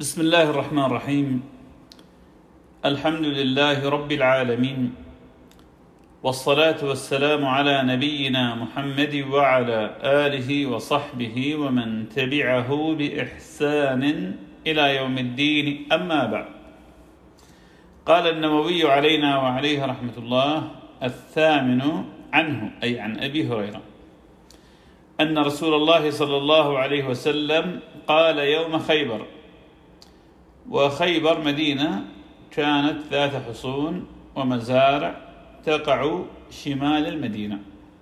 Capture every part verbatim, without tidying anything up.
بسم الله الرحمن الرحيم. الحمد لله رب العالمين، والصلاة والسلام على نبينا محمد وعلى آله وصحبه ومن تبعه بإحسان إلى يوم الدين، أما بعد. قال النووي علينا وعليه رحمة الله: الثامن عنه، أي عن أبي هريرة، أن رسول الله صلى الله عليه وسلم قال يوم خيبر، وخيبر مدينة كانت ذات حصون ومزارع تقع شمال المدينة،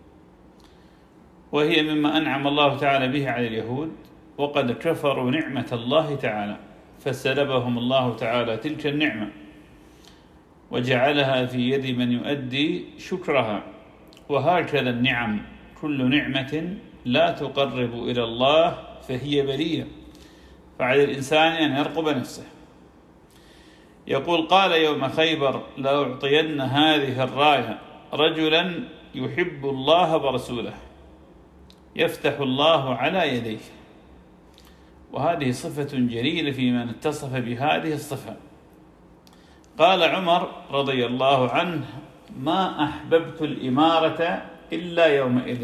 وهي مما أنعم الله تعالى به على اليهود، وقد كفروا نعمة الله تعالى فسلبهم الله تعالى تلك النعمة وجعلها في يد من يؤدي شكرها. وهكذا النعم، كل نعمة لا تقرب إلى الله فهي بلية، فعلى الإنسان أن يرقب نفسه. يقول: قال يوم خيبر: لأعطين هذه الراية رجلا يحب الله ورسوله يفتح الله على يديه. وهذه صفة جليلة في من اتصف بهذه الصفة. قال عمر رضي الله عنه: ما أحببت الإمارة إلا يومئذ،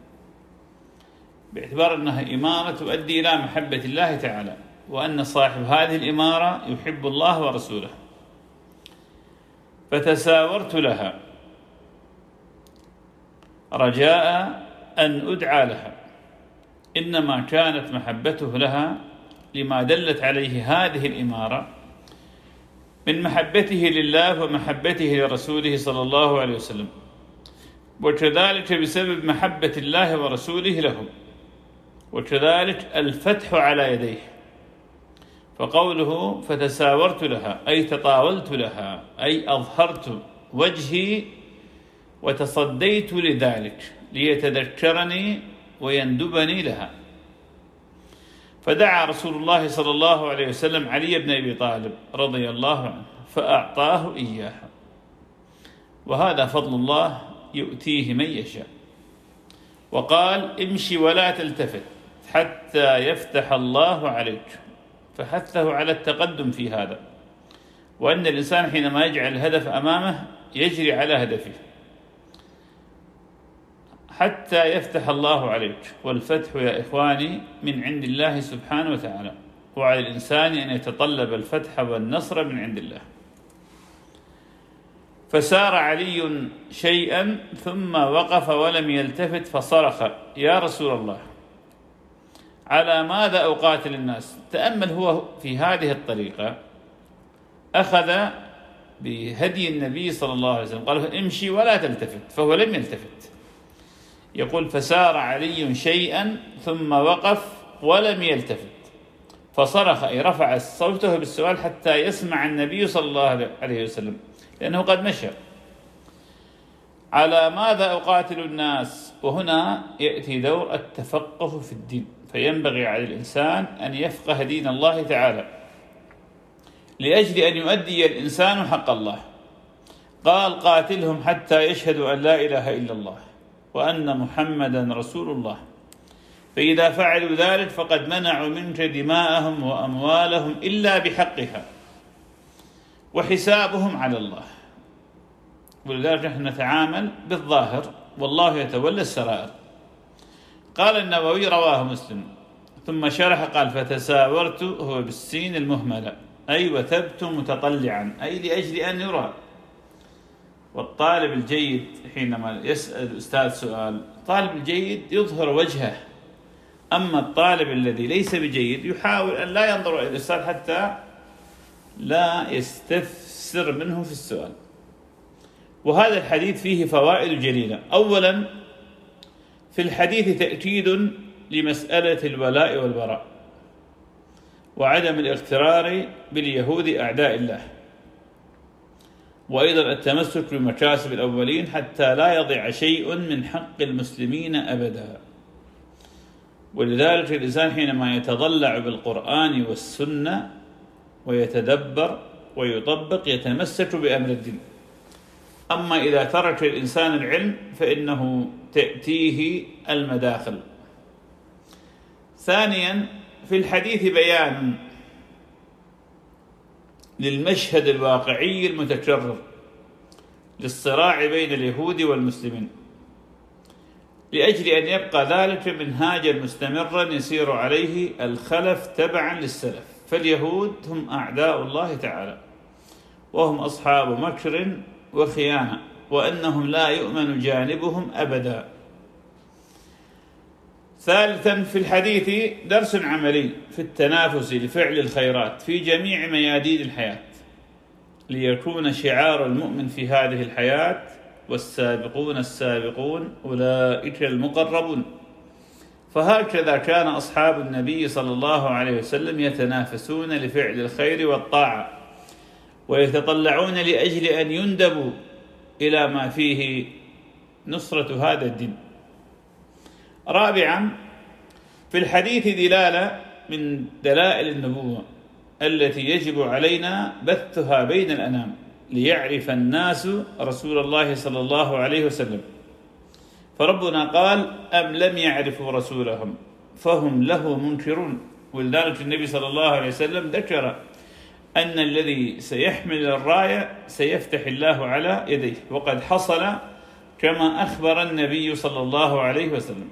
باعتبار أنها إمارة تؤدي إلى محبة الله تعالى، وأن صاحب هذه الإمارة يحب الله ورسوله، فتساورت لها رجاء أن أدعى لها. إنما كانت محبته لها لما دلت عليه هذه الإمارة من محبته لله ومحبته لرسوله صلى الله عليه وسلم، وكذلك بسبب محبة الله ورسوله له، وكذلك الفتح على يديه. فقوله فتساورت لها أي تطاولت لها، أي أظهرت وجهي وتصديت لذلك ليتذكرني ويندبني لها. فدعا رسول الله صلى الله عليه وسلم علي بن أبي طالب رضي الله عنه فأعطاه إياها، وهذا فضل الله يؤتيه من يشاء. وقال: امشي ولا تلتفت حتى يفتح الله عليك، فحثه على التقدم في هذا، وأن الإنسان حينما يجعل الهدف أمامه يجري على هدفه حتى يفتح الله عليك. والفتح يا إخواني من عند الله سبحانه وتعالى، وعلى الإنسان أن يتطلب الفتح والنصر من عند الله. فسار علي شيئا ثم وقف ولم يلتفت فصرخ: يا رسول الله، على ماذا أقاتل الناس؟ تأمل هو في هذه الطريقة، أخذ بهدي النبي صلى الله عليه وسلم، قال: امشي ولا تلتفت، فهو لم يلتفت. يقول: فسار علي شيئا ثم وقف ولم يلتفت فصرخ، أي رفع صوته بالسؤال حتى يسمع النبي صلى الله عليه وسلم، لأنه قد مشى. على ماذا أقاتل الناس؟ وهنا يأتي دور التفقه في الدين، فينبغي على الإنسان أن يفقه دين الله تعالى لأجل أن يؤدي الإنسان حق الله. قال: قاتلهم حتى يشهدوا أن لا إله إلا الله وأن محمدا رسول الله، فإذا فعلوا ذلك فقد منعوا منك دماءهم وأموالهم إلا بحقها، وحسابهم على الله. ولذلك نحن نتعامل بالظاهر والله يتولى السرائر. قال النووي: رواه مسلم. ثم شرح قال: فتساورت، هو بالسين المهملة، أي وثبت متطلعا، أي لأجل أن يرى. والطالب الجيد حينما يسأل الأستاذ سؤال، الطالب الجيد يظهر وجهه، أما الطالب الذي ليس بجيد يحاول أن لا ينظر إلى الأستاذ حتى لا يستفسر منه في السؤال. وهذا الحديث فيه فوائد جليلة. أولا، في الحديث تأكيد لمسألة الولاء والبراء، وعدم الاغترار باليهود أعداء الله، وأيضا التمسك بمكاسب الأولين حتى لا يضيع شيء من حق المسلمين أبدا. ولذلك الإنسان حينما يتضلع بالقرآن والسنة ويتدبر ويطبق يتمسك بأمر الدين. أما إذا ترك الإنسان العلم فإنه تأتيه للمشهد الواقعي المتكرر للصراع بين اليهود والمسلمين، لأجل أن يبقى ذلك منهاجا مستمرا يسير عليه الخلف تبعا للسلف. فاليهود هم أعداء الله تعالى، وهم أصحاب مكر وخيانة، وأنهم لا يؤمن جانبهم أبدا. ثالثا، في الحديث درس عملي في التنافس لفعل الخيرات في جميع ميادين الحياة، ليكون شعار المؤمن في هذه الحياة: والسابقون السابقون أولئك المقربون. فهكذا كان أصحاب النبي صلى الله عليه وسلم يتنافسون لفعل الخير والطاعة، ويتطلعون لأجل أن يندبوا إلى ما فيه نصرة هذا الدين. رابعا، في الحديث دلالة من دلائل النبوة التي يجب علينا بثها بين الأنام ليعرف الناس رسول الله صلى الله عليه وسلم. فربنا قال: أم لم يعرفوا رسولهم فهم له منكرون. ولذلك النبي صلى الله عليه وسلم ذكر أن الذي سيحمل الراية سيفتح الله على يديه، وقد حصل كما أخبر النبي صلى الله عليه وسلم.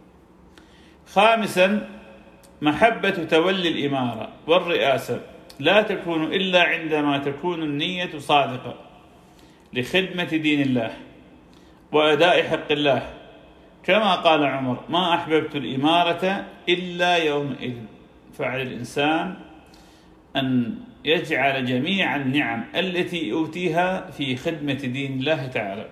خامسا، محبة تولي الإمارة والرئاسة لا تكون إلا عندما تكون النية صادقة لخدمة دين الله وأداء حق الله، كما قال عمر: ما أحببت الإمارة إلا يومئذ. فعلى الإنسان أن يجعل جميع النعم التي أوتيها في خدمة دين الله تعالى.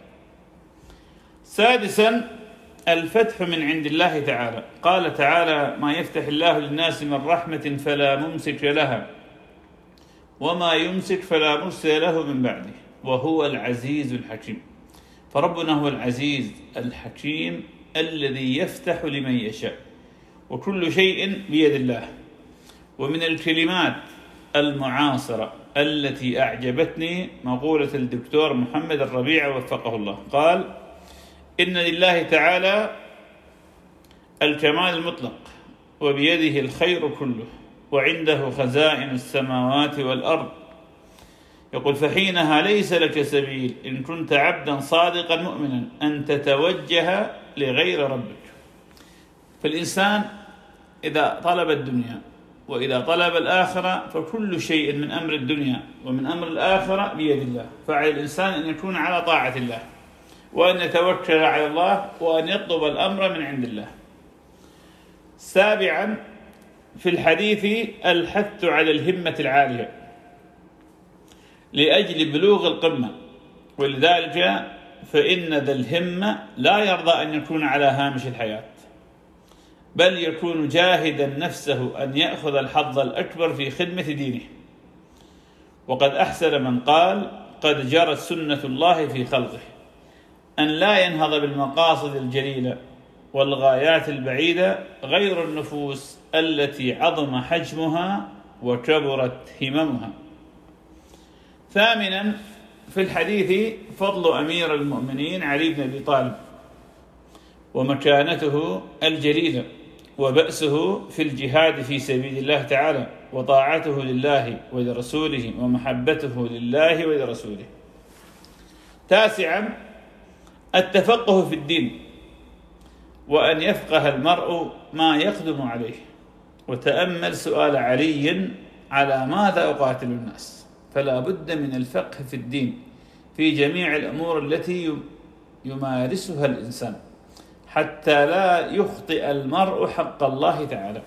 سادسا، الفتح من عند الله تعالى. قال تعالى: ما يفتح الله للناس من رحمة فلا ممسك لها وما يمسك فلا مرسل له من بعده وهو العزيز الحكيم. فربنا هو العزيز الحكيم الذي يفتح لمن يشاء، وكل شيء بيد الله. ومن الكلمات المعاصرة التي أعجبتني مقولة الدكتور محمد الربيع وفقه الله، قال: إن لله تعالى الكمال المطلق وبيده الخير كله وعنده خزائن السماوات والأرض. يقول: فحينها ليس لك سبيل إن كنت عبدا صادقا مؤمنا أن تتوجه لغير ربك. فالإنسان إذا طلب الدنيا وإذا طلب الآخرة فكل شيء من أمر الدنيا ومن أمر الآخرة بيد الله. فعلى الإنسان أن يكون على طاعة الله، وأن يتوكل على الله، وأن يطلب الأمر من عند الله. سابعا، في الحديث الحث على الهمة العالية لأجل بلوغ القمة، ولذلك فإن ذا الهمة لا يرضى أن يكون على هامش الحياة، بل يكون جاهدا نفسه أن يأخذ الحظ الأكبر في خدمة دينه. وقد أحسن من قال: قد جرت سنة الله في خلقه أن لا ينهض بالمقاصد الجليلة والغايات البعيدة غير النفوس التي عظم حجمها وكبرت هممها. ثامنا، في الحديث فضل أمير المؤمنين علي بن أبي طالب ومكانته الجليلة وبأسه في الجهاد في سبيل الله تعالى وطاعته لله ولرسوله ومحبته لله ولرسوله. تاسعا، التفقه في الدين، وأن يفقه المرء ما يقدم عليه. وتأمل سؤال علي: على ماذا أقاتل الناس؟ فلا بد من الفقه في الدين في جميع الأمور التي يمارسها الإنسان حتى لا يخطئ المرء حق الله تعالى.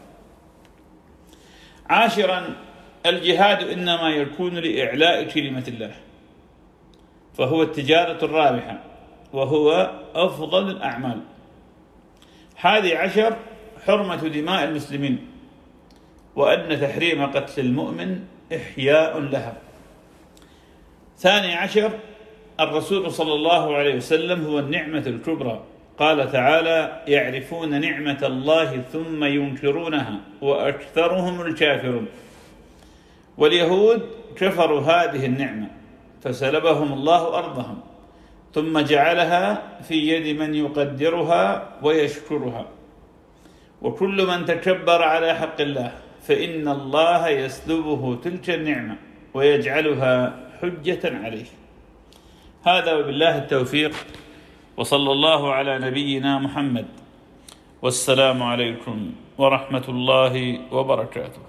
عاشرا، الجهاد إنما يكون لإعلاء كلمة الله، فهو التجارة الرابحة وهو أفضل الأعمال. حادي عشر، حرمة دماء المسلمين، وأن تحريم قتل المؤمن إحياء لها. ثاني عشر، الرسول صلى الله عليه وسلم هو النعمة الكبرى. قال تعالى: يعرفون نعمة الله ثم ينكرونها وأكثرهم الكافرون. واليهود كفروا هذه النعمة فسلبهم الله أرضهم ثم جعلها في يد من يقدرها ويشكرها. وكل من تكبر على حق الله فإن الله يسلبه تلك النعمة ويجعلها حجة عليه. هذا وبالله التوفيق، وصلى الله على نبينا محمد، والسلام عليكم ورحمة الله وبركاته.